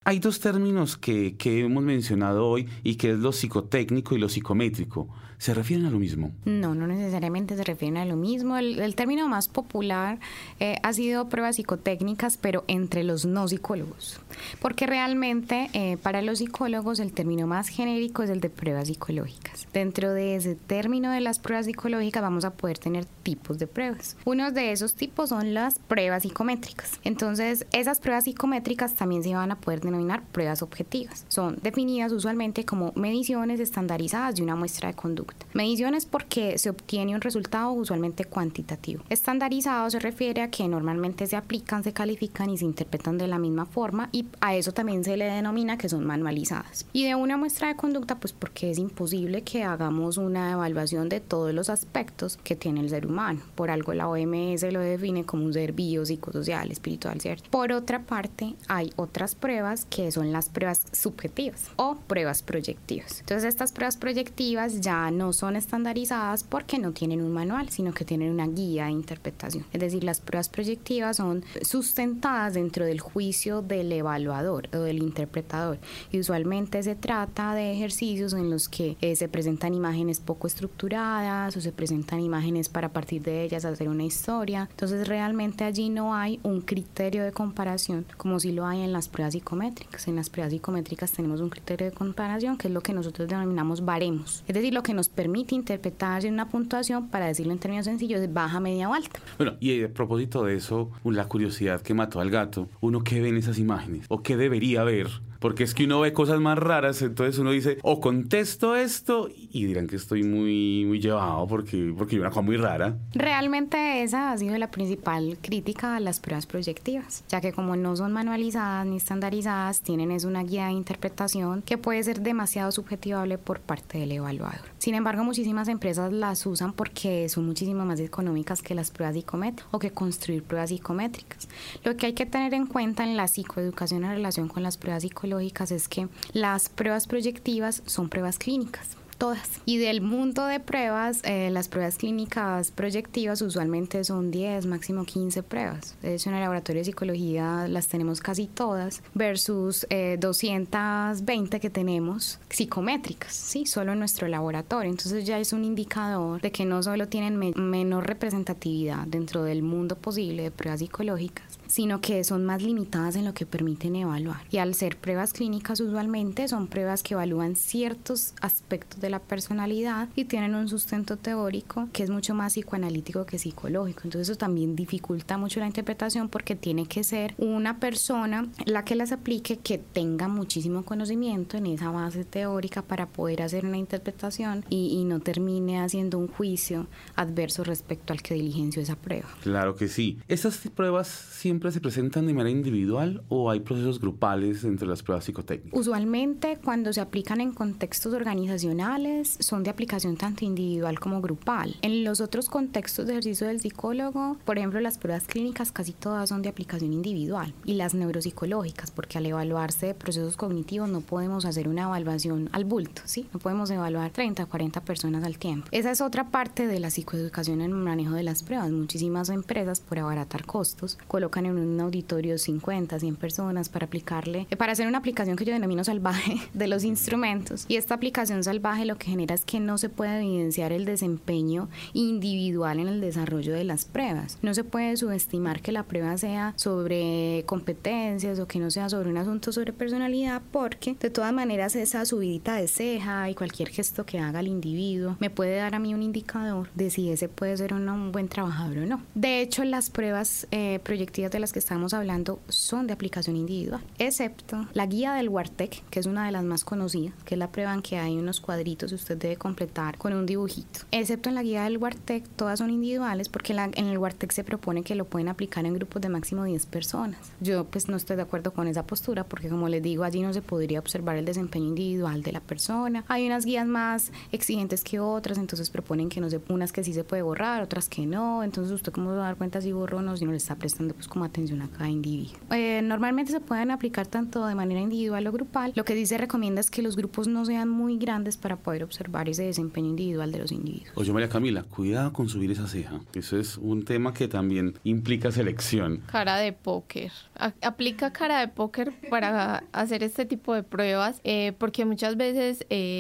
Hay dos términos que hemos mencionado hoy y que es lo psicotécnico y lo psicométrico. ¿Se refieren a lo mismo? No necesariamente se refieren a lo mismo. El término más popular ha sido pruebas psicotécnicas, pero entre los no psicólogos. Porque realmente para los psicólogos el término más genérico es el de pruebas psicológicas. Dentro de ese término de las pruebas psicológicas vamos a poder tener tipos de pruebas. Uno de esos tipos son las pruebas psicométricas. Entonces, esas pruebas psicométricas también se van a poder denominar pruebas objetivas. Son definidas usualmente como mediciones estandarizadas de una muestra de conducta. Mediciones porque se obtiene un resultado usualmente cuantitativo. Estandarizado se refiere a que normalmente se aplican, se califican y se interpretan de la misma forma, y a eso también se le denomina que son manualizadas. Y de una muestra de conducta, pues porque es imposible que hagamos una evaluación de todos los aspectos que tiene el ser humano. Por algo la OMS lo define como un ser biopsicosocial, espiritual, ¿cierto? Por otra parte, hay otras pruebas que son las pruebas subjetivas o pruebas proyectivas. Entonces, estas pruebas proyectivas ya no son estandarizadas porque no tienen un manual, sino que tienen una guía de interpretación. Es decir, las pruebas proyectivas son sustentadas dentro del juicio del evaluador o del interpretador, y usualmente se trata de ejercicios en los que se presentan imágenes poco estructuradas o se presentan imágenes para a partir de ellas hacer una historia. Entonces, realmente allí no hay un criterio de comparación como si lo hay en las pruebas psicométricas. En las pruebas psicométricas tenemos un criterio de comparación que es lo que nosotros denominamos baremos. Es decir, lo que nos permite interpretar en una puntuación, para decirlo en términos sencillos, es baja, media o alta. Bueno, y a propósito de eso, la curiosidad que mató al gato, ¿uno qué ve en esas imágenes? ¿O qué debería ver? Porque es que uno ve cosas más raras, entonces uno dice, o contesto esto, y dirán que estoy muy llevado porque hay una cosa muy rara. Realmente esa ha sido la principal crítica a las pruebas proyectivas, ya que como no son manualizadas ni estandarizadas, tienen una guía de interpretación que puede ser demasiado subjetivable por parte del evaluador. Sin embargo, muchísimas empresas las usan porque son muchísimo más económicas que las pruebas psicométricas o que construir pruebas psicométricas. Lo que hay que tener en cuenta en la psicoeducación en relación con las pruebas psicológicas es que las pruebas proyectivas son pruebas clínicas. Todas. Y del mundo de pruebas, las pruebas clínicas proyectivas usualmente son 10, máximo 15 pruebas. De hecho, en el laboratorio de psicología las tenemos casi todas, versus 220 que tenemos psicométricas, ¿sí? Solo en nuestro laboratorio. Entonces ya es un indicador de que no solo tienen menor representatividad dentro del mundo posible de pruebas psicológicas, sino que son más limitadas en lo que permiten evaluar. Y al ser pruebas clínicas, usualmente son pruebas que evalúan ciertos aspectos de la personalidad y tienen un sustento teórico que es mucho más psicoanalítico que psicológico. Entonces eso también dificulta mucho la interpretación porque tiene que ser una persona la que las aplique que tenga muchísimo conocimiento en esa base teórica para poder hacer una interpretación y no termine haciendo un juicio adverso respecto al que diligenció esa prueba. Claro que sí. ¿Esas pruebas siempre se presentan de manera individual o hay procesos grupales entre las pruebas psicotécnicas? Usualmente cuando se aplican en contextos organizacionales son de aplicación tanto individual como grupal. En los otros contextos de ejercicio del psicólogo, por ejemplo, las pruebas clínicas casi todas son de aplicación individual, y las neuropsicológicas, porque al evaluarse procesos cognitivos no podemos hacer una evaluación al bulto, ¿sí? No podemos evaluar 30 o 40 personas al tiempo. Esa es otra parte de la psicoeducación en el manejo de las pruebas. Muchísimas empresas, por abaratar costos, colocan en un auditorio 50, 100 personas para hacer una aplicación que yo denomino salvaje de los instrumentos, y esta aplicación salvaje lo que genera es que no se puede evidenciar el desempeño individual en el desarrollo de las pruebas. No se puede subestimar que la prueba sea sobre competencias o que no sea sobre un asunto sobre personalidad, porque de todas maneras esa subidita de ceja y cualquier gesto que haga el individuo me puede dar a mí un indicador de si ese puede ser un buen trabajador o no. De hecho, las pruebas proyectivas de las que estamos hablando son de aplicación individual, excepto la guía del Wartec, que es una de las más conocidas, que es la prueba en que hay unos cuadritos y usted debe completar con un dibujito. Excepto en la guía del Wartec, todas son individuales porque en el Wartec se propone que lo pueden aplicar en grupos de máximo 10 personas. Yo pues no estoy de acuerdo con esa postura porque, como les digo, allí no se podría observar el desempeño individual de la persona. Hay unas guías más exigentes que otras, entonces proponen que no se, unas que sí se puede borrar, otras que no. Entonces usted cómo se va a dar cuenta si borró o no, si no le está prestando pues como atención a cada individuo. Normalmente se pueden aplicar tanto de manera individual o grupal. Lo que sí se recomienda es que los grupos no sean muy grandes para poder observar ese desempeño individual de los individuos. Oye, María Camila, cuidado con subir esa ceja. Eso es un tema que también implica selección. Cara de póker. Aplica cara de póker para hacer este tipo de pruebas, porque muchas veces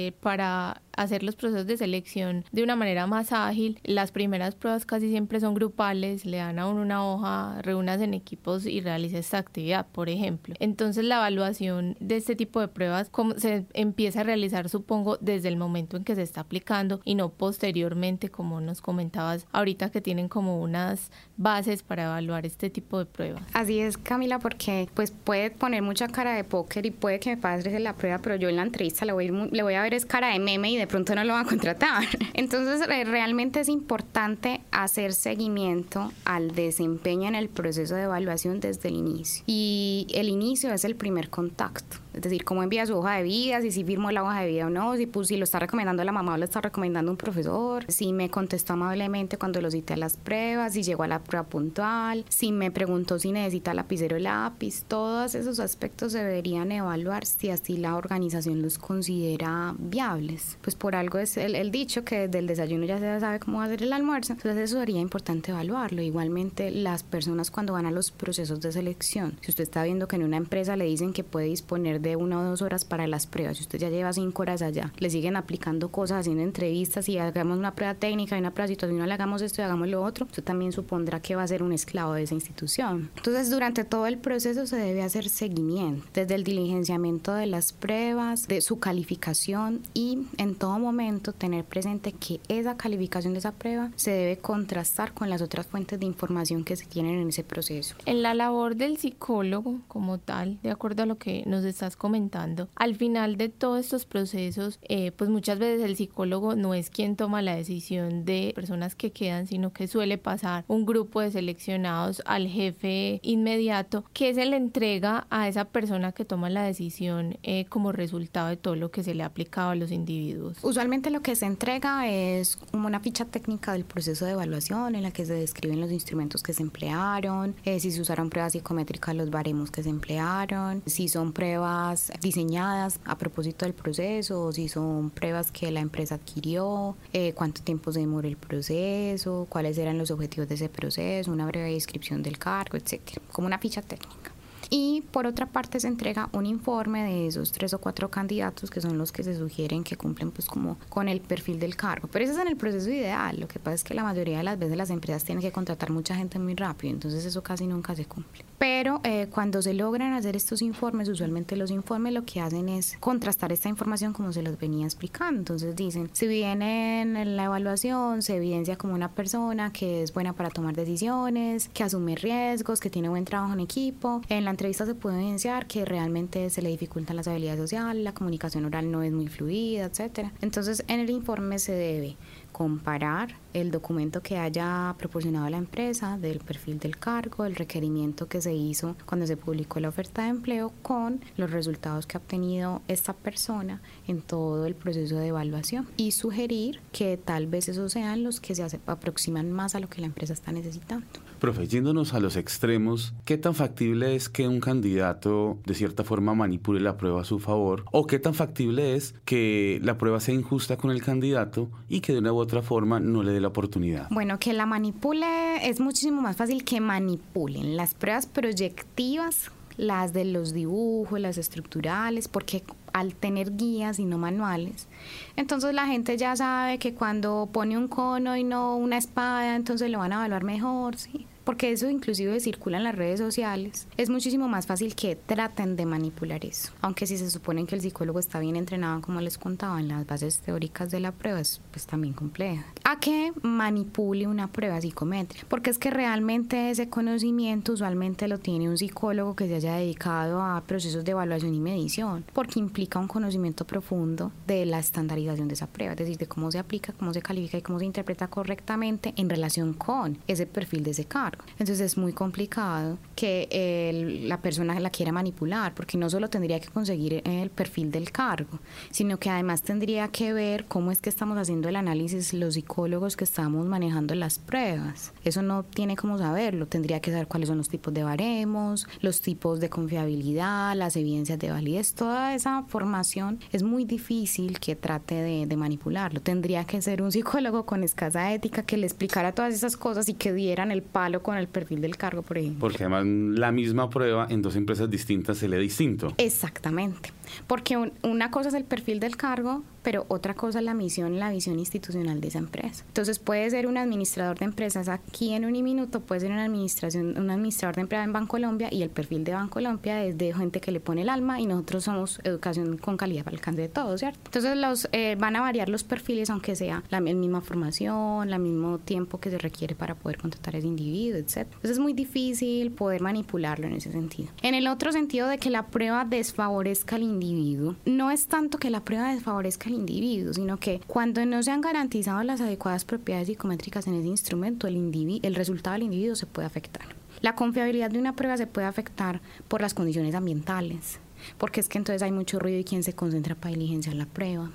para hacer los procesos de selección de una manera más ágil, las primeras pruebas casi siempre son grupales, le dan a uno una hoja, reúnase en equipos y realice esta actividad, por ejemplo. Entonces la evaluación de este tipo de pruebas se empieza a realizar, supongo, desde el momento en que se está aplicando y no posteriormente, como nos comentabas ahorita, que tienen como unas bases para evaluar este tipo de pruebas. Así es, Camila, porque pues puede poner mucha cara de póker y puede que me pase la prueba, pero yo en la entrevista le voy a ver es cara de meme y de pronto no lo van a contratar. Entonces realmente es importante hacer seguimiento al desempeño en el proceso de evaluación desde el inicio. Y el inicio es el primer contacto. Es decir, cómo envía su hoja de vida, si firmó la hoja de vida o no, si lo está recomendando la mamá o lo está recomendando un profesor, si me contestó amablemente cuando lo cité a las pruebas, si llegó a la prueba puntual, si me preguntó si necesita lapicero o lápiz. Todos esos aspectos se deberían evaluar si así la organización los considera viables. Pues por algo es el dicho que del desayuno ya se sabe cómo va a ser el almuerzo. Entonces eso sería importante evaluarlo. Igualmente las personas cuando van a los procesos de selección, si usted está viendo que en una empresa le dicen que puede disponer de 1 o 2 horas para las pruebas, si usted ya lleva 5 horas allá, le siguen aplicando cosas, haciendo entrevistas y hagamos una prueba técnica y una prueba situacional, le hagamos esto y hagamos lo otro, usted también supondrá que va a ser un esclavo de esa institución. Entonces durante todo el proceso se debe hacer seguimiento, desde el diligenciamiento de las pruebas, de su calificación, y en todo momento tener presente que esa calificación de esa prueba se debe contrastar con las otras fuentes de información que se tienen en ese proceso. En la labor del psicólogo como tal, de acuerdo a lo que nos estás comentando, al final de todos estos procesos, pues muchas veces el psicólogo no es quien toma la decisión de personas que quedan, sino que suele pasar un grupo de seleccionados al jefe inmediato, que se le entrega a esa persona que toma la decisión como resultado de todo lo que se le ha aplicado a los individuos. Usualmente lo que se entrega es como una ficha técnica del proceso de evaluación en la que se describen los instrumentos que se emplearon, si se usaron pruebas psicométricas, los baremos que se emplearon, si son pruebas diseñadas a propósito del proceso, si son pruebas que la empresa adquirió, cuánto tiempo se demora el proceso, cuáles eran los objetivos de ese proceso, una breve descripción del cargo, etcétera, como una ficha técnica. Y por otra parte se entrega un informe de esos 3 o 4 candidatos que son los que se sugieren que cumplen pues como con el perfil del cargo. Pero eso es en el proceso ideal. Lo que pasa es que la mayoría de las veces las empresas tienen que contratar mucha gente muy rápido, entonces eso casi nunca se cumple. Pero cuando se logran hacer estos informes, usualmente los informes lo que hacen es contrastar esta información como se los venía explicando. Entonces dicen, si bien en la evaluación se evidencia como una persona que es buena para tomar decisiones, que asume riesgos, que tiene buen trabajo en equipo, en la entrevista se puede evidenciar que realmente se le dificultan las habilidades sociales, la comunicación oral no es muy fluida, etcétera. Entonces en el informe se debe comparar el documento que haya proporcionado la empresa del perfil del cargo, el requerimiento que se hizo cuando se publicó la oferta de empleo con los resultados que ha obtenido esta persona en todo el proceso de evaluación y sugerir que tal vez esos sean los que se aproximan más a lo que la empresa está necesitando. Profe, yéndonos a los extremos, ¿qué tan factible es que un candidato de cierta forma manipule la prueba a su favor? ¿O qué tan factible es que la prueba sea injusta con el candidato y que de una u otra forma no le dé la oportunidad? Bueno, que la manipule es muchísimo más fácil que manipulen. Las pruebas proyectivas, las de los dibujos, las estructurales, porque al tener guías y no manuales, entonces la gente ya sabe que cuando pone un cono y no una espada, entonces lo van a evaluar mejor, ¿sí? Porque eso inclusive circula en las redes sociales. Es muchísimo más fácil que traten de manipular eso. Aunque si se supone que el psicólogo está bien entrenado, como les contaba, en las bases teóricas de la prueba, es pues también compleja. ¿A qué manipule una prueba psicométrica? Porque es que realmente ese conocimiento usualmente lo tiene un psicólogo que se haya dedicado a procesos de evaluación y medición, porque implica un conocimiento profundo de la estandarización de esa prueba, es decir, de cómo se aplica, cómo se califica y cómo se interpreta correctamente en relación con ese perfil de ese cargo. cargo. Entonces es muy complicado que la persona la quiera manipular, porque no solo tendría que conseguir el perfil del cargo, sino que además tendría que ver cómo es que estamos haciendo el análisis los psicólogos que estamos manejando las pruebas. Eso no tiene cómo saberlo, tendría que saber cuáles son los tipos de baremos, los tipos de confiabilidad, las evidencias de validez. Toda esa formación es muy difícil que trate de manipularlo. Tendría que ser un psicólogo con escasa ética que le explicara todas esas cosas y que dieran el palo con el perfil del cargo, por ejemplo. Porque además la misma prueba en dos empresas distintas se lee distinto. Exactamente, porque una cosa es el perfil del cargo, pero otra cosa es la misión y la visión institucional de esa empresa. Entonces puede ser un administrador de empresas aquí en Uniminuto, puede ser un administrador de empresas en Bancolombia, y el perfil de Bancolombia es de gente que le pone el alma, y nosotros somos educación con calidad para el alcance de todos, ¿cierto? Entonces van a variar los perfiles, aunque sea la misma formación, el mismo tiempo que se requiere para poder contratar a ese individuo, etc. Entonces es muy difícil poder manipularlo en ese sentido. En el otro sentido de que la prueba desfavorezca al individuo, no es tanto que la prueba desfavorezca al individuo, sino que cuando no se han garantizado las adecuadas propiedades psicométricas en ese instrumento, el resultado del individuo se puede afectar. La confiabilidad de una prueba se puede afectar por las condiciones ambientales, porque es que entonces hay mucho ruido y quién se concentra para diligenciar la prueba.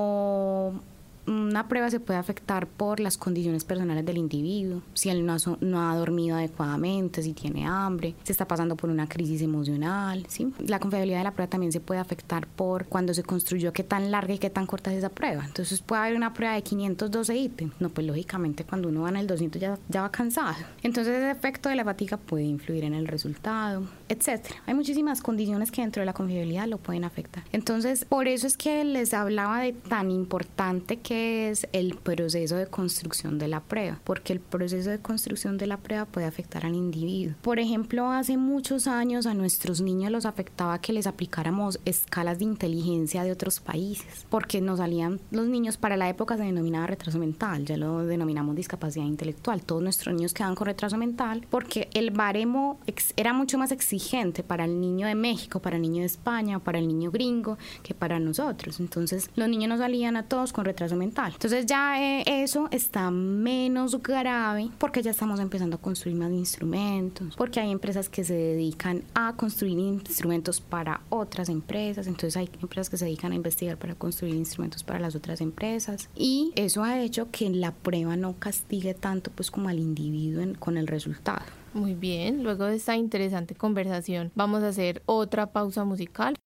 O una prueba se puede afectar por las condiciones personales del individuo, si él no ha dormido adecuadamente, si tiene hambre, si está pasando por una crisis emocional, ¿sí? La confiabilidad de la prueba también se puede afectar por cuando se construyó, qué tan larga y qué tan corta es esa prueba. Entonces puede haber una prueba de 512 ítems. No, pues lógicamente cuando uno va en el 200 ya va cansado. Entonces ese efecto de la fatiga puede influir en el resultado, etcétera. Hay muchísimas condiciones que dentro de la confiabilidad lo pueden afectar. Entonces por eso es que les hablaba de tan importante que es el proceso de construcción de la prueba, porque el proceso de construcción de la prueba puede afectar al individuo. Por ejemplo, hace muchos años a nuestros niños los afectaba que les aplicáramos escalas de inteligencia de otros países, porque nos salían los niños, para la época se denominaba retraso mental, ya lo denominamos discapacidad intelectual. Todos nuestros niños quedaban con retraso mental porque el baremo era mucho más exigente para el niño de México, para el niño de España, para el niño gringo que para nosotros. Entonces los niños nos salían a todos con retraso mental. Entonces ya eso está menos grave, porque ya estamos empezando a construir más instrumentos, porque hay empresas que se dedican a construir instrumentos para otras empresas. Entonces hay empresas que se dedican a investigar para construir instrumentos para las otras empresas, y eso ha hecho que la prueba no castigue tanto pues como al individuo con el resultado. Muy bien, luego de esta interesante conversación vamos a hacer otra pausa musical.